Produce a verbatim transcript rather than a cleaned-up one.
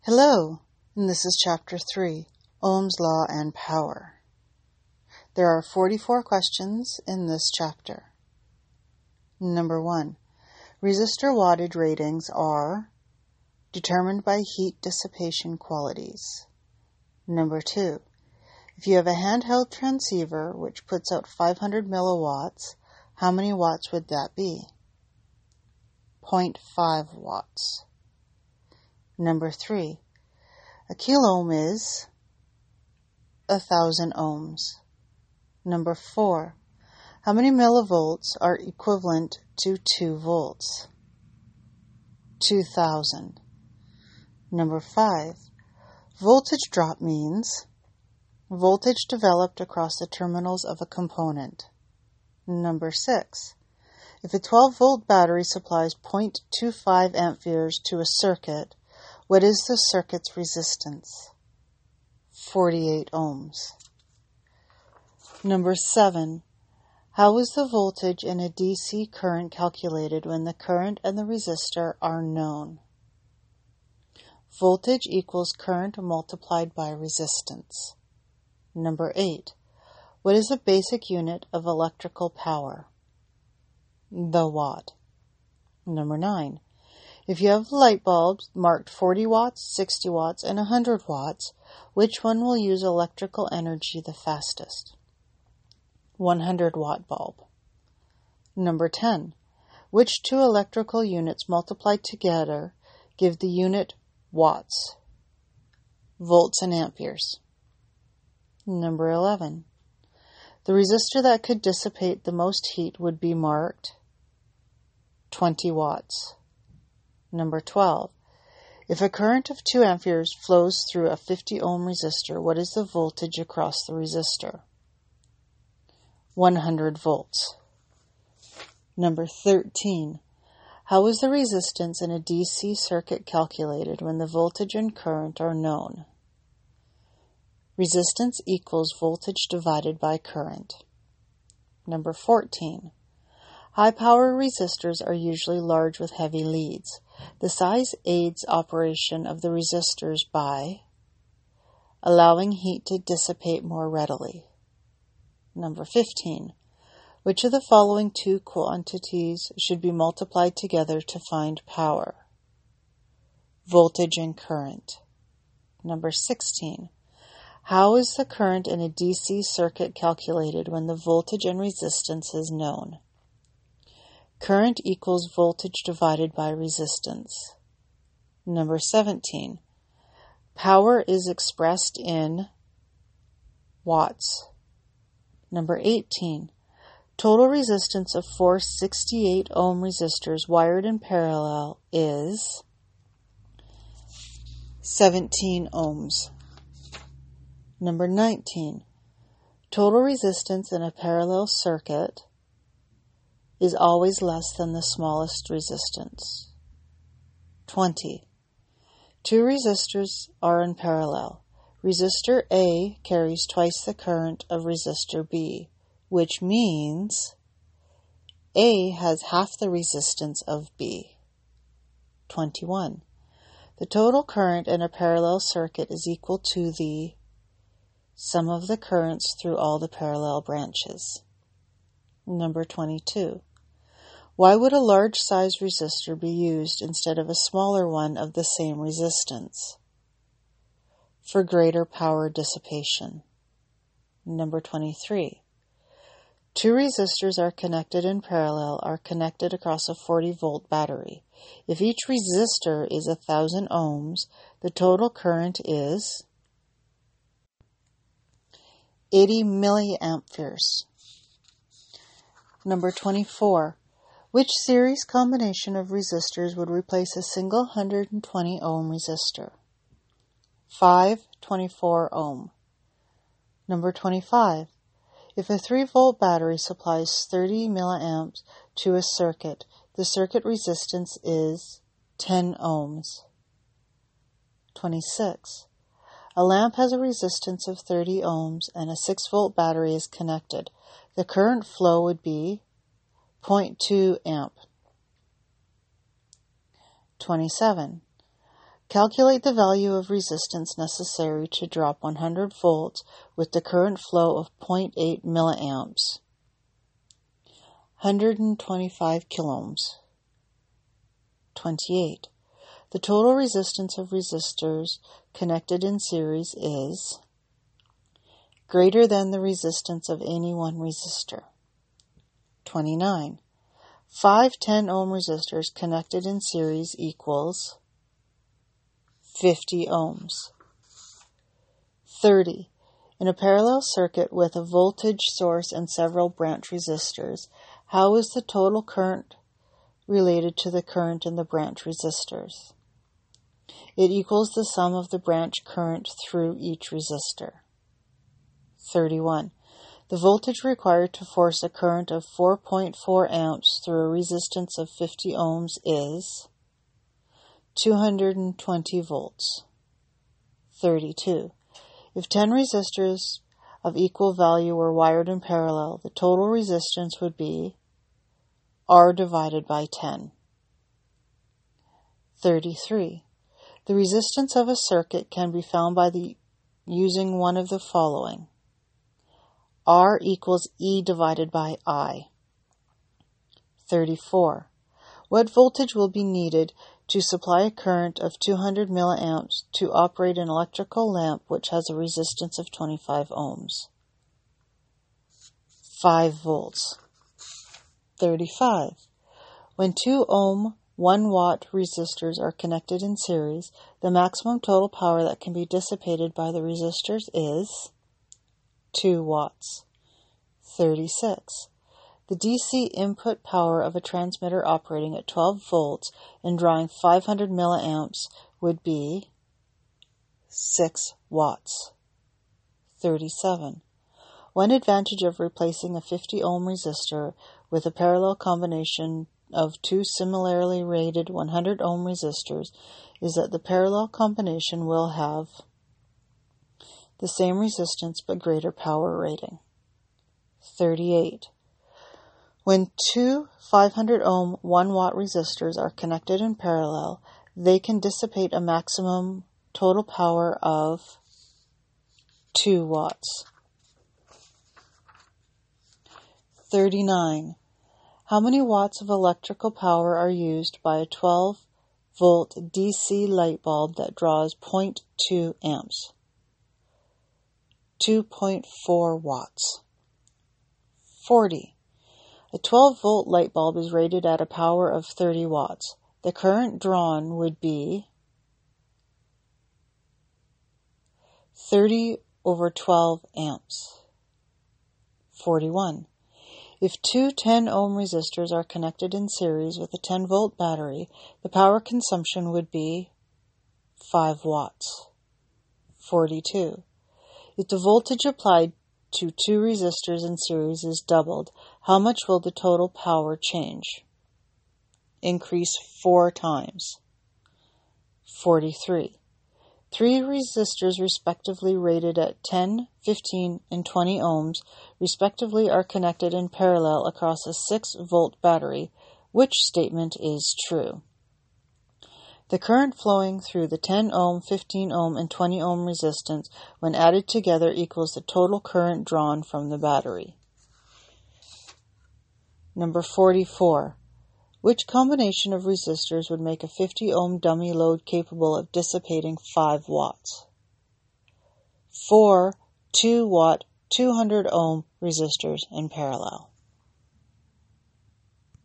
Hello, and this is Chapter three, Ohm's Law and Power. There are forty-four questions in this chapter. Number one, resistor wattage ratings are determined by heat dissipation qualities. Number two, if you have a handheld transceiver which puts out five hundred milliwatts, how many watts would that be? zero point five watts. Number three, a kiloohm is a thousand ohms. Number four, how many millivolts are equivalent to two volts? two thousand. Number five, voltage drop means voltage developed across the terminals of a component. Number six, if a twelve volt battery supplies zero point two five amperes to a circuit, what is the circuit's resistance? forty-eight ohms. Number seven, how is the voltage in a D C current calculated when the current and the resistor are known? Voltage equals current multiplied by resistance. Number eight, what is the basic unit of electrical power? The watt. Number nine, if you have light bulbs marked forty watts, sixty watts, and one hundred watts, which one will use electrical energy the fastest? one hundred watt bulb. Number ten, which two electrical units multiplied together give the unit watts? Volts and amperes. Number eleven, the resistor that could dissipate the most heat would be marked twenty watts. Number twelve, if a current of two amperes flows through a fifty ohm resistor, what is the voltage across the resistor? one hundred volts. Number thirteen, how is the resistance in a D C circuit calculated when the voltage and current are known? Resistance equals voltage divided by current. Number fourteen, high-power resistors are usually large with heavy leads. The size aids operation of the resistors by allowing heat to dissipate more readily. Number fifteen, which of the following two quantities should be multiplied together to find power? Voltage and current. Number sixteen, how is the current in a D C circuit calculated when the voltage and resistance is known? Current equals voltage divided by resistance. Number seventeen, power is expressed in watts. Number eighteen, total resistance of four sixty-eight ohm resistors wired in parallel is seventeen ohms. Number nineteen, total resistance in a parallel circuit is always less than the smallest resistance. twenty. Two resistors are in parallel. Resistor A carries twice the current of resistor B, which means A has half the resistance of B. twenty-one. The total current in a parallel circuit is equal to the sum of the currents through all the parallel branches. Number twenty-two. Why would a large size resistor be used instead of a smaller one of the same resistance? For greater power dissipation. Number twenty-three. Two resistors are connected in parallel are connected across a forty volt battery. If each resistor is one thousand ohms, the total current is eighty milliamperes. Number twenty-four. Which series combination of resistors would replace a single one hundred twenty ohm resistor? five twenty-four ohm. Number twenty-five. If a three volt battery supplies thirty milliamps to a circuit, the circuit resistance is ten ohms. twenty-six. A lamp has a resistance of thirty ohms and a six volt battery is connected. The current flow would be zero point two amp. twenty-seven. Calculate the value of resistance necessary to drop one hundred volts with the current flow of zero point eight milliamps. one hundred twenty-five kiloohms. twenty-eight. The total resistance of resistors connected in series is greater than the resistance of any one resistor. twenty-nine. Five ten ohm resistors connected in series equals fifty ohms. thirty. In a parallel circuit with a voltage source and several branch resistors, how is the total current related to the current in the branch resistors? It equals the sum of the branch current through each resistor. thirty-one. The voltage required to force a current of four point four amps through a resistance of fifty ohms is two hundred twenty volts. thirty-two. If ten resistors of equal value were wired in parallel, the total resistance would be R divided by ten. thirty-three. The resistance of a circuit can be found by the using one of the following. R equals E divided by I. thirty-four. What voltage will be needed to supply a current of two hundred milliamps to operate an electrical lamp which has a resistance of twenty-five ohms? five volts. thirty-five. When two ohm, one watt resistors are connected in series, the maximum total power that can be dissipated by the resistors is two watts. thirty-six. The D C input power of a transmitter operating at twelve volts and drawing five hundred milliamps would be six watts. thirty-seven. One advantage of replacing a fifty ohm resistor with a parallel combination of two similarly rated one hundred ohm resistors is that the parallel combination will have the same resistance but greater power rating. thirty-eight. When two five hundred ohm one watt resistors are connected in parallel, they can dissipate a maximum total power of two watts. thirty-nine. How many watts of electrical power are used by a twelve volt D C light bulb that draws zero point two amps? two point four watts. forty. A twelve volt light bulb is rated at a power of thirty watts. The current drawn would be thirty over twelve amps. forty-one. If two ten ohm resistors are connected in series with a ten volt battery, the power consumption would be five watts. forty-two. If the voltage applied to two resistors in series is doubled, how much will the total power change? Increase four times. forty-three. Three resistors respectively rated at ten, fifteen, and twenty ohms respectively are connected in parallel across a six volt battery. Which statement is true? The current flowing through the ten ohm, fifteen ohm, and twenty ohm resistance when added together equals the total current drawn from the battery. Number forty-four. Which combination of resistors would make a fifty ohm dummy load capable of dissipating five watts? Four two watt, two hundred ohm resistors in parallel.